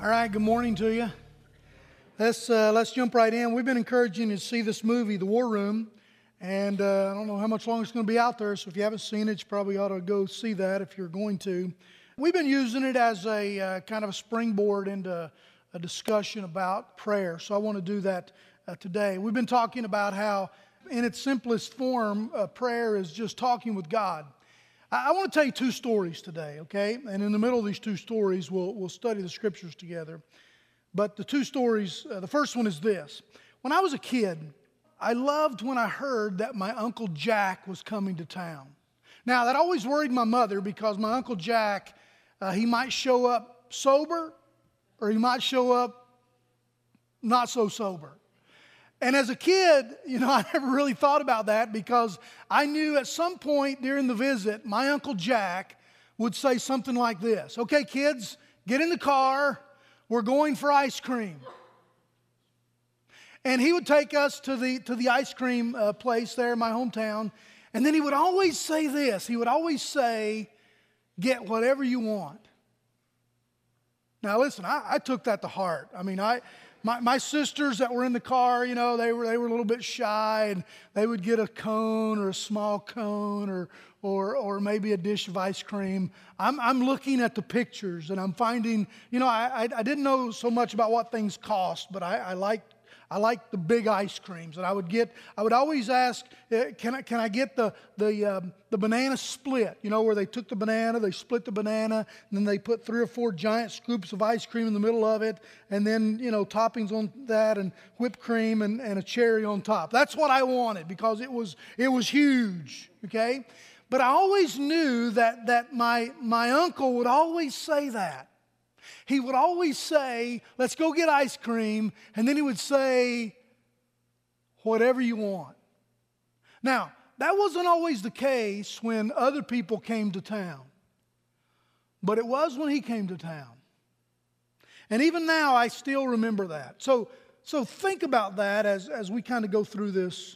All right, good morning to you. Let's jump right in. We've been encouraging you to see this movie, The War Room, and I don't know how much longer it's going to be out there, so if you haven't seen it, you probably ought to go see that if you're going to. We've been using it as a kind of a springboard into a discussion about prayer, so I want to do that today. We've been talking about how, in its simplest form, prayer is just talking with God. I want to tell you two stories today, okay? And in the middle of these two stories, we'll study the scriptures together. But the two stories, the first one is this. When I was a kid, I loved when I heard that my Uncle Jack was coming to town. Now, that always worried my mother because my Uncle Jack, he might show up sober or he might show up not so sober. And as a kid, I never really thought about that because I knew at some point during the visit, my Uncle Jack would say something like this. Okay, kids, get in the car. We're going for ice cream. And he would take us to the ice cream place there in my hometown. And then he would always say this. He would always say, get whatever you want. Now listen, I took that to heart. I mean, My sisters that were in the car, they were a little bit shy, and they would get a cone or a small cone or maybe a dish of ice cream. I'm looking at the pictures, and I'm finding, I didn't know so much about what things cost, but I liked the big ice creams, and I would always ask, can I get the banana split? Where they took the banana, they split the banana, and then they put 3 or 4 giant scoops of ice cream in the middle of it, and then toppings on that, and whipped cream, and a cherry on top. That's what I wanted because it was huge. Okay, but I always knew that my uncle would always say that. He would always say, let's go get ice cream. And then he would say, whatever you want. Now, that wasn't always the case when other people came to town. But it was when he came to town. And even now, I still remember that. So think about that as we kind of go through this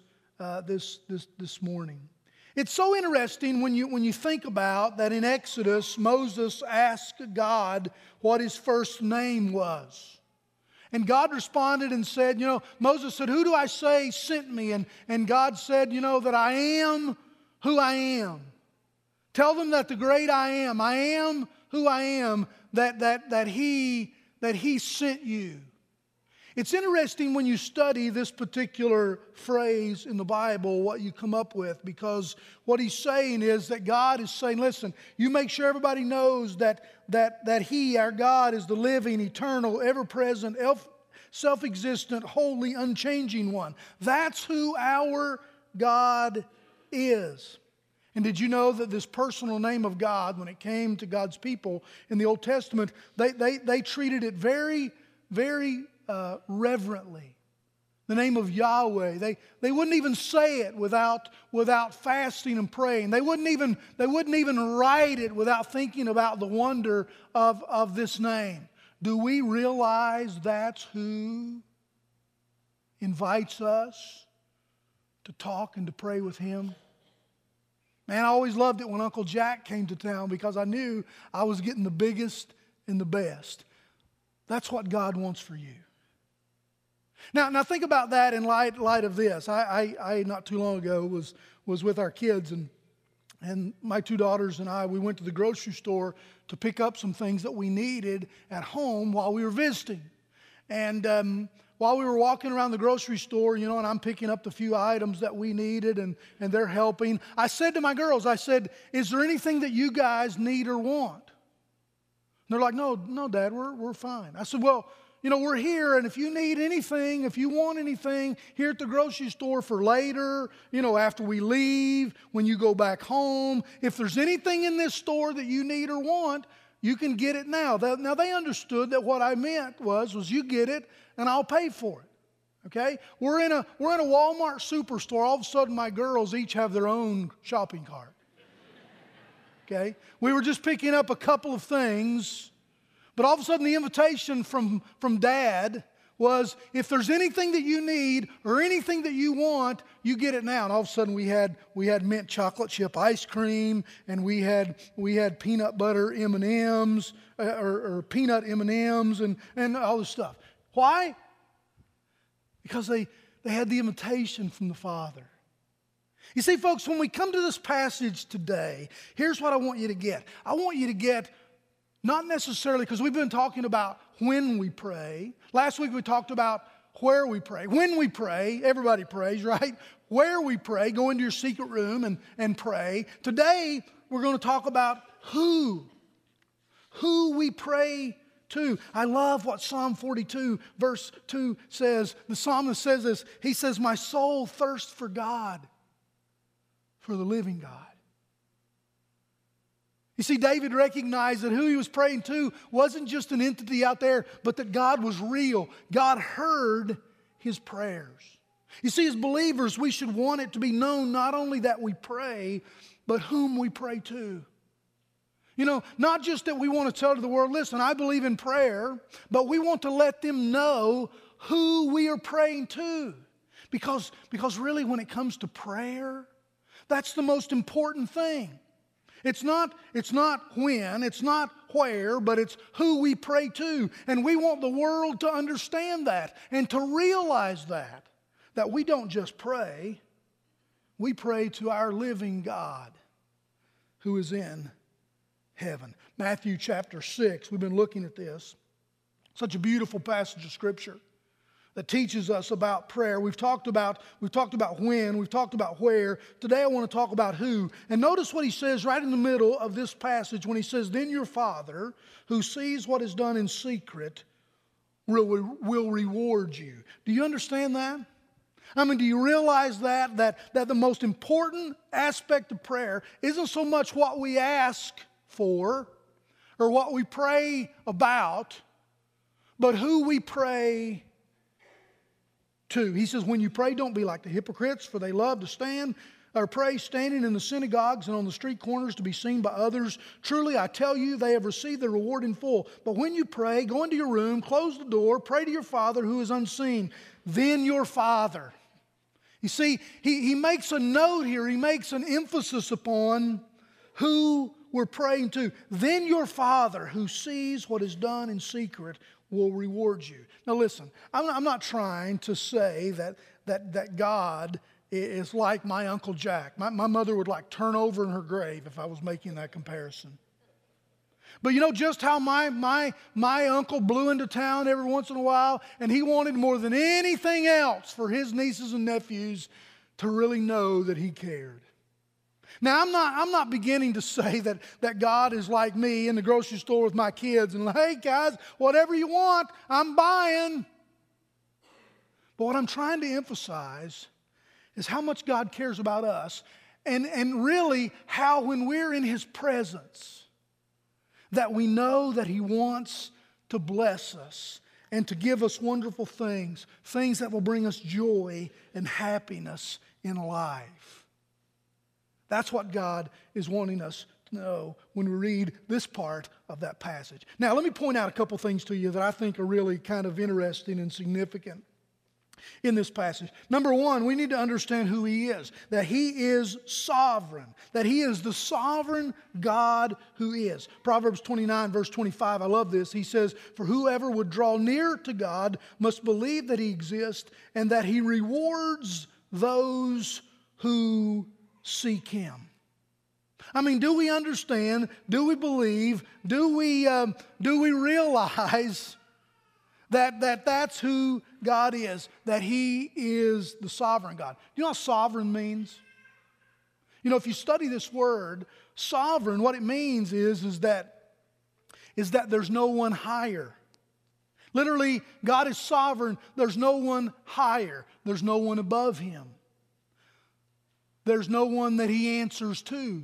morning. It's so interesting when you think about that in Exodus, Moses asked God what his first name was. And God responded and said, Moses said, who do I say sent me? And God said, that I am who I am. Tell them that the great I am who I am, that he sent you. It's interesting when you study this particular phrase in the Bible, what you come up with, because what he's saying is that God is saying, listen, you make sure everybody knows that He, our God, is the living, eternal, ever-present, self-existent, holy, unchanging one. That's who our God is. And did you know that this personal name of God, when it came to God's people in the Old Testament, they treated it very, very reverently. The name of Yahweh. They wouldn't even say it without fasting and praying. They wouldn't even write it without thinking about the wonder of this name. Do we realize that's who invites us to talk and to pray with Him? Man, I always loved it when Uncle Jack came to town because I knew I was getting the biggest and the best. That's what God wants for you. Now think about that in light of this. I not too long ago was with our kids and my 2 daughters and I, we went to the grocery store to pick up some things that we needed at home while we were visiting. And while we were walking around the grocery store, and I'm picking up the few items that we needed and they're helping, I said to my girls, is there anything that you guys need or want? And they're like, no, Dad, we're fine. I said, well, we're here, and if you need anything, if you want anything here at the grocery store for later, after we leave, when you go back home, if there's anything in this store that you need or want, you can get it now. Now, they understood that what I meant was you get it, and I'll pay for it. Okay? We're in a Walmart superstore. All of a sudden, my girls each have their own shopping cart. Okay? We were just picking up a couple of things. But all of a sudden, the invitation from Dad was if there's anything that you need or anything that you want, you get it now. And all of a sudden we had mint chocolate chip ice cream, and we had peanut butter M&Ms or peanut M&Ms and all this stuff. Why? Because they had the invitation from the Father. You see, folks, when we come to this passage today, here's what I want you to get. I want you to get, not necessarily, because we've been talking about when we pray. Last week we talked about where we pray. When we pray, everybody prays, right? Where we pray, go into your secret room and pray. Today, we're going to talk about who we pray to. I love what Psalm 42 verse 2 says. The psalmist says this. He says, my soul thirsts for God, for the living God. You see, David recognized that who he was praying to wasn't just an entity out there, but that God was real. God heard his prayers. You see, as believers, we should want it to be known not only that we pray, but whom we pray to. You know, not just that we want to tell to the world, listen, I believe in prayer, but we want to let them know who we are praying to. Because really, when it comes to prayer, that's the most important thing. It's not when, it's not where, but it's who we pray to. And we want the world to understand that and to realize that we don't just pray, we pray to our living God who is in heaven. Matthew chapter 6, we've been looking at this. Such a beautiful passage of Scripture that teaches us about prayer. We've talked about when, we've talked about where. Today I want to talk about who. And notice what he says right in the middle of this passage when he says, then your Father who sees what is done in secret will reward you. Do you understand that? I mean, do you realize that the most important aspect of prayer isn't so much what we ask for or what we pray about, but who we pray to. He says, when you pray, don't be like the hypocrites, for they love to stand or pray standing in the synagogues and on the street corners to be seen by others. Truly, I tell you, they have received their reward in full. But when you pray, go into your room, close the door, pray to your Father who is unseen. Then your Father. You see, he makes a note here. He makes an emphasis upon who we're praying to. Then your Father who sees what is done in secret will reward you. Now listen, I'm not trying to say that God is like my Uncle Jack. My mother would like turn over in her grave if I was making that comparison. But you know just how my uncle blew into town every once in a while, and he wanted more than anything else for his nieces and nephews to really know that he cared. Now, I'm not beginning to say that God is like me in the grocery store with my kids and, hey, guys, whatever you want, I'm buying. But what I'm trying to emphasize is how much God cares about us and really how when we're in His presence that we know that He wants to bless us and to give us wonderful things that will bring us joy and happiness in life. That's what God is wanting us to know when we read this part of that passage. Now, let me point out a couple things to you that I think are really kind of interesting and significant in this passage. Number one, we need to understand who He is, that He is sovereign, that He is the sovereign God who is. Proverbs 29, verse 25, I love this. He says, for whoever would draw near to God must believe that He exists and that He rewards those who seek Him. I mean, do we understand? Do we believe? Do we realize that that's who God is? That He is the sovereign God. Do you know what sovereign means? You know, if you study this word, sovereign, what it means is that there's no one higher. Literally, God is sovereign. There's no one higher. There's no one above Him. There's no one that He answers to.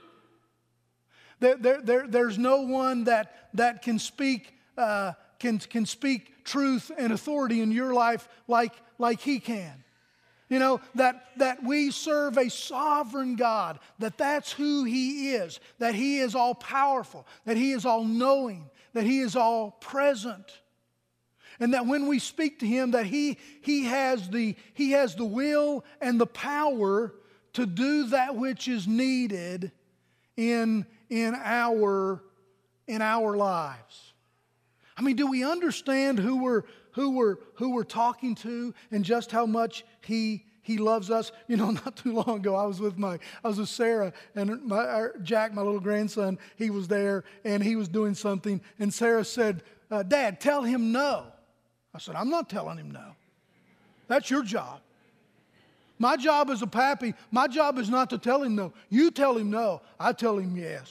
There's no one that can speak can speak truth and authority in your life like He can. You know, that we serve a sovereign God, that's who He is, that He is all powerful, that He is all knowing, that He is all present. And that when we speak to Him, that He has the will and the power to do that which is needed in our lives. I mean, do we understand who we're talking to and just how much He loves us? You know, not too long ago, I was with Sarah, and Jack, my little grandson, he was there, and he was doing something, and Sarah said, "Dad, tell him no." I said, "I'm not telling him no. That's your job. My job as a pappy, my job is not to tell him no. You tell him no, I tell him yes."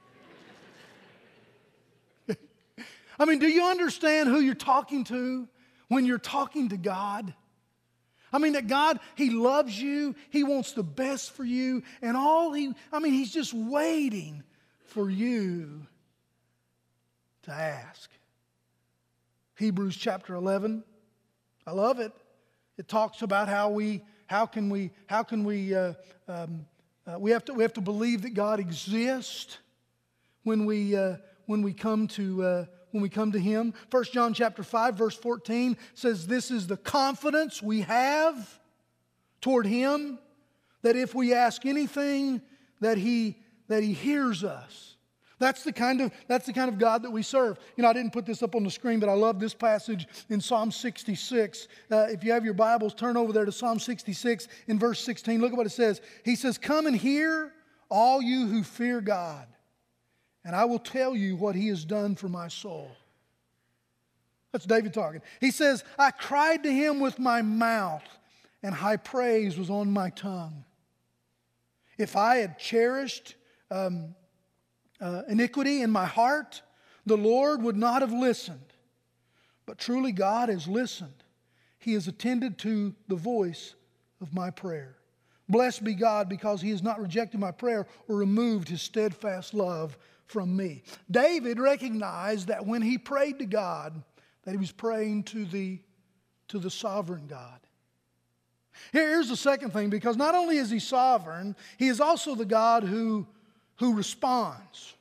I mean, do you understand who you're talking to when you're talking to God? I mean, that God, He loves you. He wants the best for you. And He's just waiting for you to ask. Hebrews chapter 11. I love it. It talks about we have to believe that God exists when we come to Him. 1 John chapter 5 verse 14 says, "This is the confidence we have toward Him, that if we ask anything, that He hears us." That's the kind of God that we serve. You know, I didn't put this up on the screen, but I love this passage in Psalm 66. If you have your Bibles, turn over there to Psalm 66 in verse 16. Look at what it says. He says, "Come and hear, all you who fear God, and I will tell you what He has done for my soul." That's David talking. He says, "I cried to Him with my mouth, and high praise was on my tongue. If I had cherished iniquity in my heart, the Lord would not have listened. But truly God has listened. He has attended to the voice of my prayer. Blessed be God, because He has not rejected my prayer or removed His steadfast love from me." David recognized that when he prayed to God, that he was praying to the sovereign God. Here's the second thing, because not only is He sovereign, He is also the God who responds.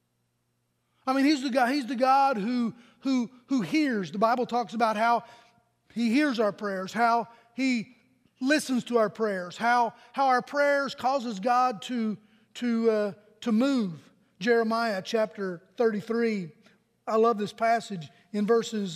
I mean, He's the God who hears. The Bible talks about how He hears our prayers, how He listens to our prayers, how our prayers causes God to move. Jeremiah chapter 33. I love this passage in verses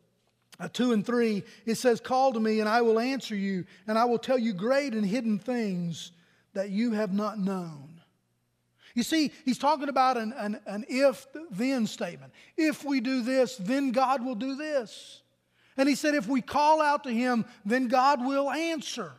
2 and 3. It says, "Call to me and I will answer you, and I will tell you great and hidden things that you have not known." You see, he's talking about an if-then statement. If we do this, then God will do this. And he said if we call out to Him, then God will answer.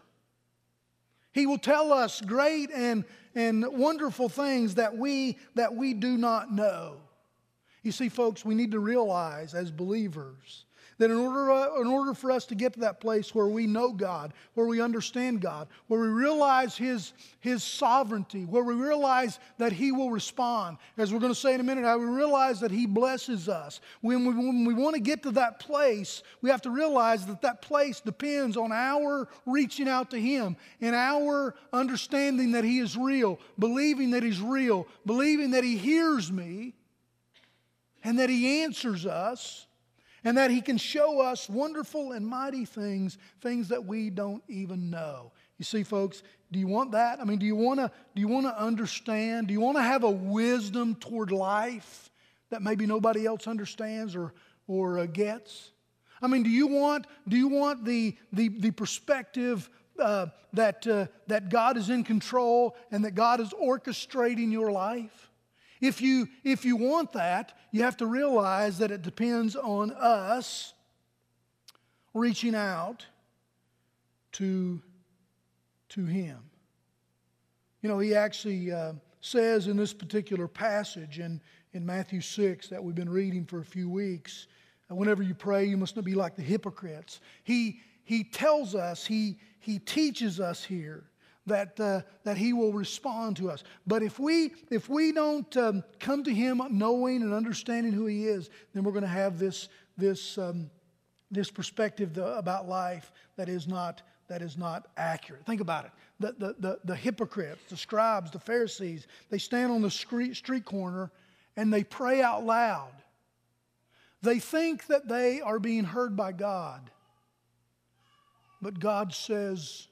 He will tell us great and wonderful things that we do not know. You see, folks, we need to realize as believers that in order for us to get to that place where we know God, where we understand God, where we realize His sovereignty, where we realize that He will respond, as we're going to say in a minute, how we realize that He blesses us. When we want to get to that place, we have to realize that place depends on our reaching out to Him and our understanding that He is real, believing that He's real, believing that He hears me and that He answers us, and that He can show us wonderful and mighty things that we don't even know. You see, folks, do you want that? I mean, do you want to understand? Do you want to have a wisdom toward life that maybe nobody else understands or gets? I mean, do you want the perspective that God is in control and that God is orchestrating your life? If you want that, you have to realize that it depends on us reaching out to Him. You know, He actually says in this particular passage in Matthew 6 that we've been reading for a few weeks, whenever you pray, you must not be like the hypocrites. He tells us, He teaches us here that He will respond to us. But if we don't come to Him knowing and understanding who He is, then we're going to have this perspective about life that is not accurate. Think about it. The hypocrites, the scribes, the Pharisees, they stand on the street corner and they pray out loud. They think that they are being heard by God. But God says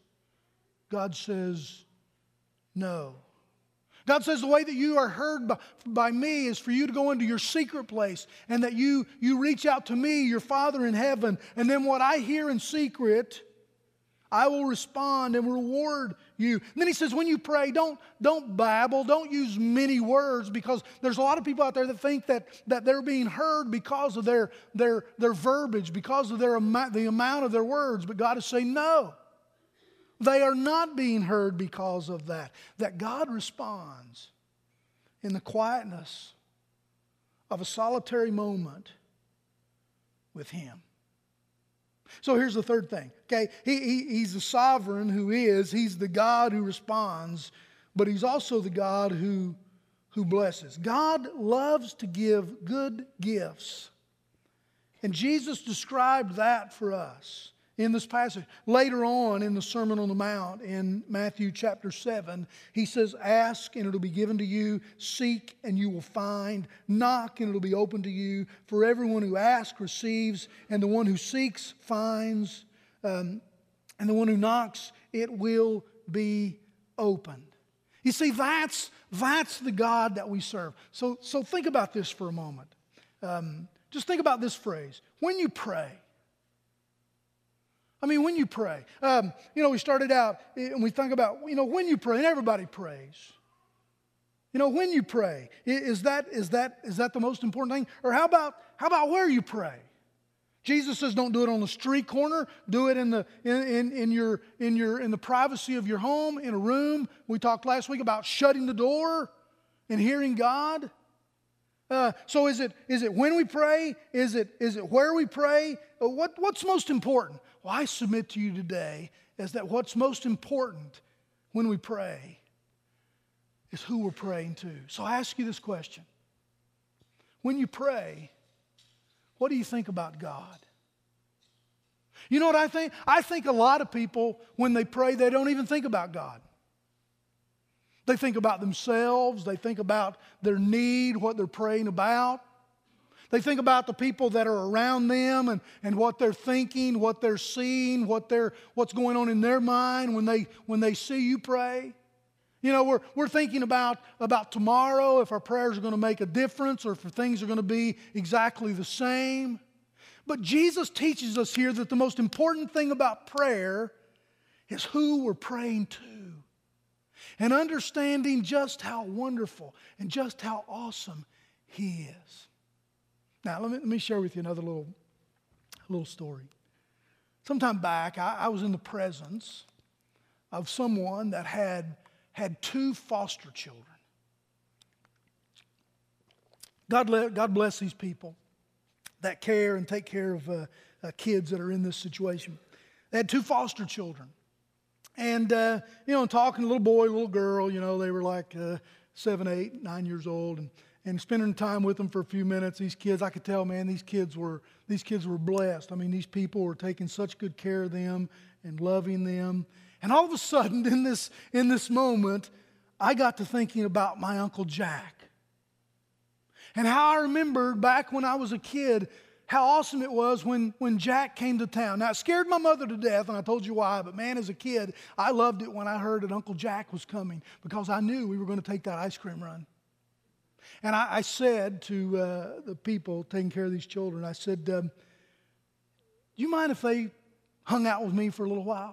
no. God says the way that you are heard by me is for you to go into your secret place and that you reach out to me, your Father in heaven, and then what I hear in secret, I will respond and reward you. And then he says when you pray, don't babble, don't use many words, because there's a lot of people out there that think that they're being heard because of their verbiage, because of the amount of their words. But God is saying no. They are not being heard because of that. That God responds in the quietness of a solitary moment with Him. So here's the third thing. Okay, He's the sovereign He's the God who responds, but He's also the God who blesses. God loves to give good gifts. And Jesus described that for us in this passage. Later on in the Sermon on the Mount in Matthew chapter 7, He says, ask and it'll be given to you, seek and you will find, knock and it'll be open to you. For everyone who asks receives, and the one who seeks finds, and the one who knocks, it will be opened. You see, that's the God that we serve. So think about this for a moment. Just think about this phrase. When you pray, when you pray, we started out and we think about, when you pray, and everybody prays. When you pray, is that the most important thing? Or how about where you pray? Jesus says, don't do it on the street corner. Do it in the privacy of your home, in a room. We talked last week about shutting the door and hearing God. So is it when we pray? Is it where we pray? What's most important? Well, I submit to you today is that what's most important when we pray is who we're praying to. So I ask you this question. When you pray, what do you think about God? You know what I think? I think a lot of people, when they pray, they don't even think about God. They think about themselves. They think about their need, what they're praying about. They think about the people that are around them and what they're thinking, what they're seeing, what's going on in their mind when they see you pray. We're thinking about tomorrow, if our prayers are going to make a difference or if things are going to be exactly the same. But Jesus teaches us here that the most important thing about prayer is who we're praying to. And understanding just how wonderful and just how awesome He is. Now, let me share with you another little story. Sometime back, I was in the presence of someone that had 2 foster children. God bless these people that care and take care of kids that are in this situation. They had 2 foster children. And, talking to a little boy, little girl, they were like 7, 8, 9 years old. And spending time with them for a few minutes, these kids, I could tell, man, these kids were blessed. These people were taking such good care of them and loving them. And all of a sudden, in this moment, I got to thinking about my Uncle Jack. And how I remembered back when I was a kid, how awesome it was when Jack came to town. Now, it scared my mother to death, and I told you why, but man, as a kid, I loved it when I heard that Uncle Jack was coming because I knew we were going to take that ice cream run. And I said to the people taking care of these children, I said, do you mind if they hung out with me for a little while?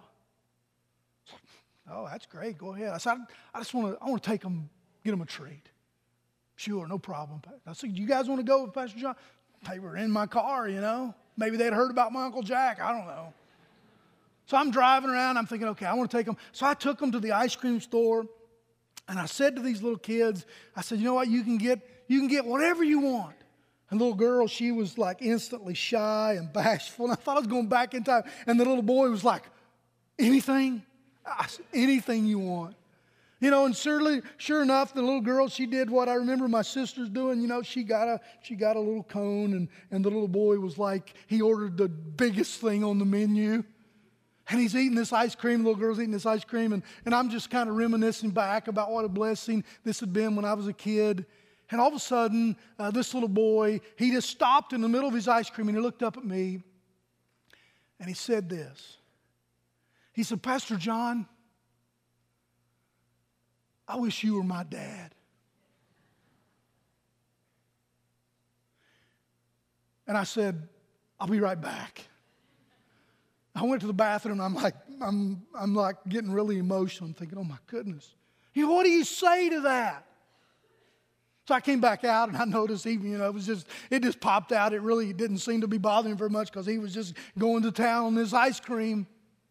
Oh, that's great. Go ahead. I said, I want to take them, get them a treat. Sure, no problem. I said, do you guys want to go with Pastor John? They were in my car, Maybe they'd heard about my Uncle Jack. I don't know. So I'm driving around. I'm thinking, okay, I want to take them. So I took them to the ice cream store. And I said to these little kids, I said, you know what? You can get whatever you want. And the little girl, she was like instantly shy and bashful. And I thought I was going back in time. And the little boy was like, anything? I said, anything you want. And sure enough, the little girl, she did what I remember my sisters doing. She got a little cone, and the little boy was like, he ordered the biggest thing on the menu. And he's eating this ice cream, the little girl's eating this ice cream, and I'm just kind of reminiscing back about what a blessing this had been when I was a kid. And all of a sudden, this little boy, he just stopped in the middle of his ice cream and he looked up at me and he said this. He said, Pastor John, I wish you were my dad. And I said, I'll be right back. I went to the bathroom. I'm like getting really emotional. I'm thinking, oh my goodness. You know, what do you say to that? So I came back out and I noticed even, it just popped out. It really didn't seem to be bothering him very much because he was just going to town on this ice cream.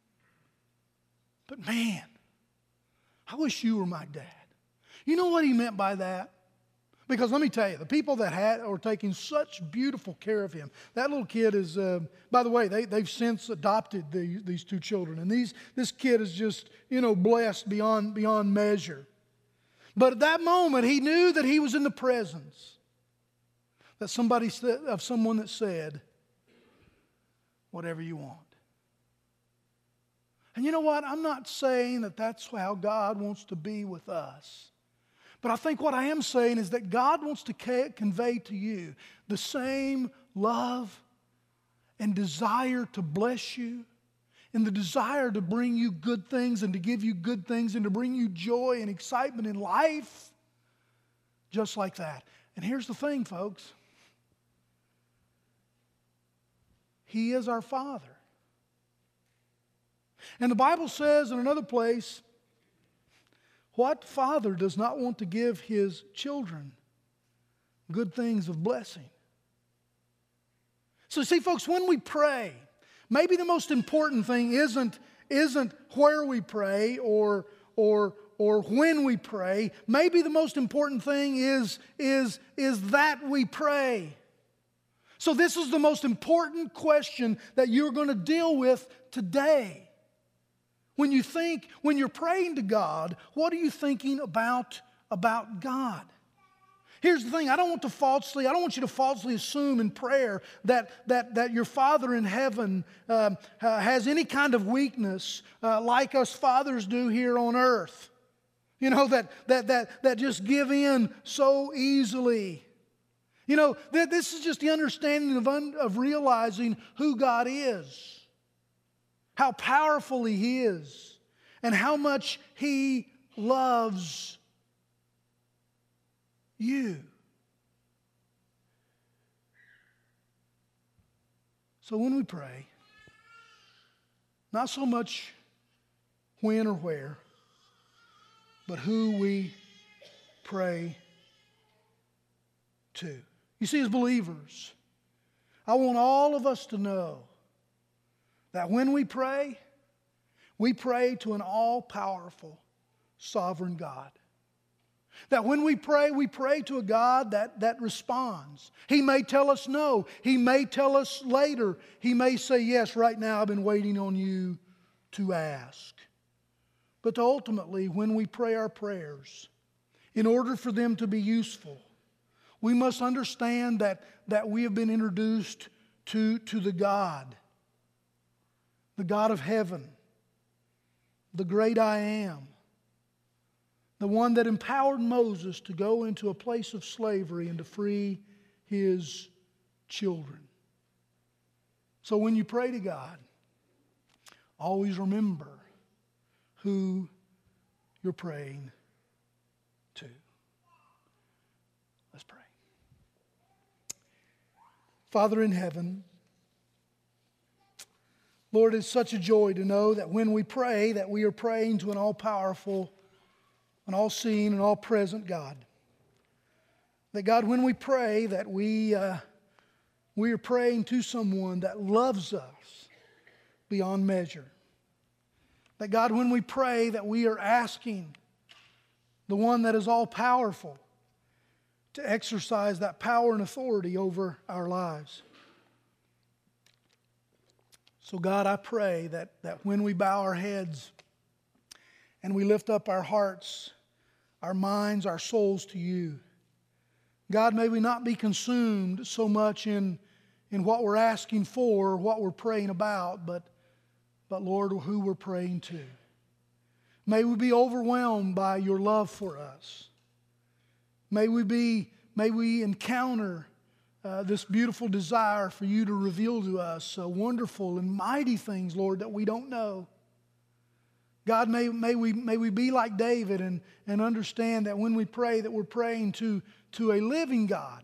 But man, I wish you were my dad. You know what he meant by that? Because let me tell you, the people that are taking such beautiful care of him. That little kid is, by the way, they've since adopted these two children. And this kid is just, blessed beyond measure. But at that moment, he knew that he was in the presence of someone that said, whatever you want. And you know what? I'm not saying that that's how God wants to be with us. But I think what I am saying is that God wants to convey to you the same love and desire to bless you, and the desire to bring you good things and to give you good things and to bring you joy and excitement in life, just like that. And here's the thing, folks. He is our Father. And the Bible says in another place, what father does not want to give his children good things of blessing? So see, folks, when we pray, maybe the most important thing isn't where we pray or when we pray. Maybe the most important thing is that we pray. So this is the most important question that you're going to deal with today. When you're praying to God, what are you thinking about God? Here's the thing, I don't want you to falsely assume in prayer that your Father in heaven has any kind of weakness like us fathers do here on earth. That just give in so easily. This is just the understanding of realizing who God is. How powerful He is, and how much He loves you. So when we pray, not so much when or where, but who we pray to. You see, as believers, I want all of us to know that when we pray to an all-powerful, sovereign God. That when we pray to a God that responds. He may tell us no. He may tell us later. He may say, yes, right now I've been waiting on you to ask. But ultimately, when we pray our prayers, in order for them to be useful, we must understand that we have been introduced to the God of heaven, the great I am, the one that empowered Moses to go into a place of slavery and to free his children. So when you pray to God, always remember who you're praying to. Let's pray. Father in heaven, Lord, it's such a joy to know that when we pray, that we are praying to an all-powerful, an all-seeing, and all-present God. That God, when we pray, that we are praying to someone that loves us beyond measure. That God, when we pray, that we are asking the one that is all-powerful to exercise that power and authority over our lives. So God, I pray that when we bow our heads and we lift up our hearts, our minds, our souls to you, God, may we not be consumed so much in what we're asking for or what we're praying about, but Lord, who we're praying to. May we be overwhelmed by your love for us. May we be we encounter this beautiful desire for you to reveal to us wonderful and mighty things, Lord, that we don't know. God, may we be like David and understand that when we pray, that we're praying to a living God.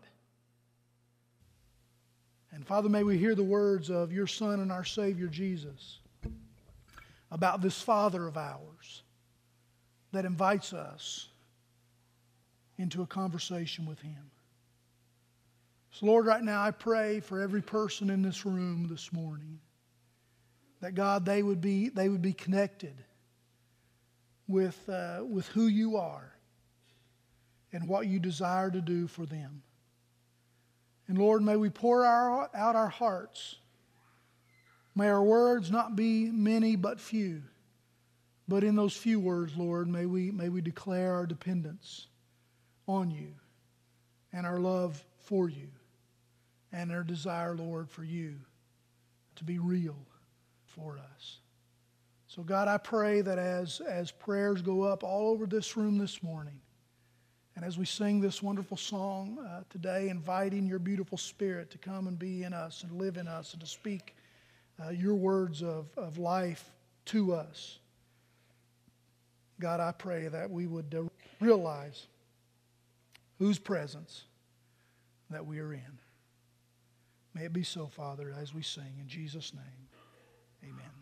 And Father, may we hear the words of your Son and our Savior Jesus about this Father of ours that invites us into a conversation with Him. So Lord, right now I pray for every person in this room this morning that God, they would be connected with who you are and what you desire to do for them. And Lord, may we pour out our hearts. May our words not be many but few. But in those few words, Lord, may we declare our dependence on you and our love for you and our desire, Lord, for you to be real for us. So God, I pray that as prayers go up all over this room this morning, and as we sing this wonderful song today, inviting your beautiful Spirit to come and be in us and live in us and to speak your words of life to us, God, I pray that we would realize whose presence that we are in. May it be so, Father, as we sing. In Jesus' name, amen.